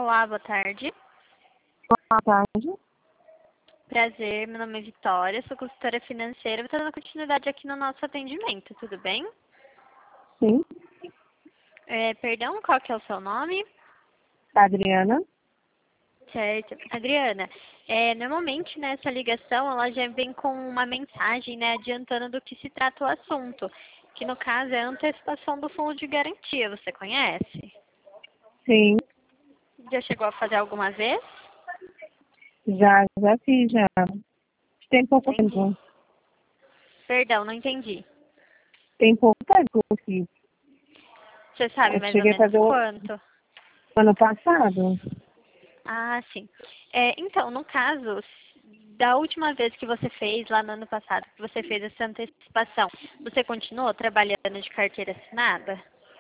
Olá, boa tarde. Boa tarde. Prazer, meu nome é Vitória, sou consultora financeira. Vou estar dando continuidade aqui no nosso atendimento, tudo bem? Sim. Perdão, qual que é o seu nome? Adriana. Certo. Adriana, normalmente nessa ligação ela já vem com uma mensagem, né, adiantando do que se trata o assunto, que no caso é a antecipação do fundo de garantia, você conhece? Sim. Já chegou a fazer alguma vez? Já fiz, já. Tem pouco Entendi. tempo. Perdão, não entendi. Tem pouco tempo que eu fiz. Você sabe Eu mais ou cheguei a menos fazer quanto? ano passado. Ah, sim. Então, no caso, da última vez que você fez, lá no ano passado, que você fez essa antecipação, você continuou trabalhando de carteira assinada?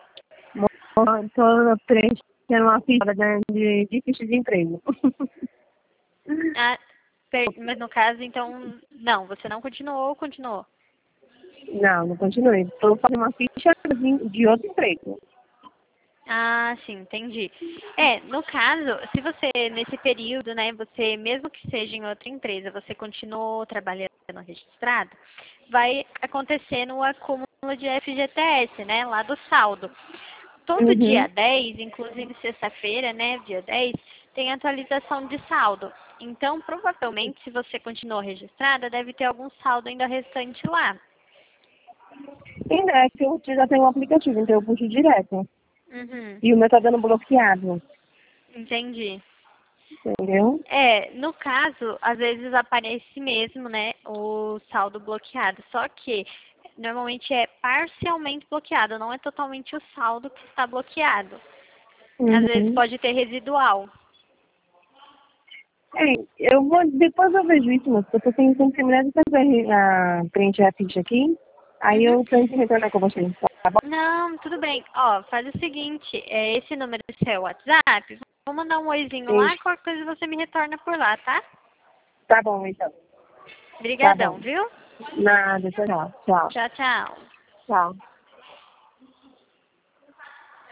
Estou preenchendo uma ficha de ficha de emprego. Ah, mas no caso, então, não, você não continuou ou continuou? Não continuei. Estou fazendo uma ficha de outro emprego. Ah, sim, entendi. No caso, se você, nesse período, né, você, mesmo que seja em outra empresa, você continuou trabalhando registrado, vai acontecer no acúmulo de FGTS, né, lá do saldo. Todo Uhum. dia 10, inclusive sexta-feira, né, dia 10, tem atualização de saldo. Então, provavelmente, se você continuou registrada, deve ter algum saldo ainda restante lá. E é que eu já tenho um aplicativo, então eu puxo direto. Uhum, E o meu tá dando bloqueado. entendi. Entendeu? No caso, às vezes aparece mesmo, né, o saldo bloqueado. Só que normalmente é parcialmente bloqueado, não é totalmente o saldo que está bloqueado. Às vezes Uhum. pode ter residual. Depois eu vejo isso, moço, porque eu tenho que terminar de fazer preencher a ficha aqui. Aí Uhum. eu tenho que retornar com você, tá bom? Não, tudo bem. Ó, faz o seguinte, esse número é seu WhatsApp, vou mandar um oizinho lá, Isso. qualquer coisa você me retorna por lá, tá? Tá bom, então. Tá Obrigadão, bom. viu? Nada, tchau. Tchau. Tchau, tchau. Tchau.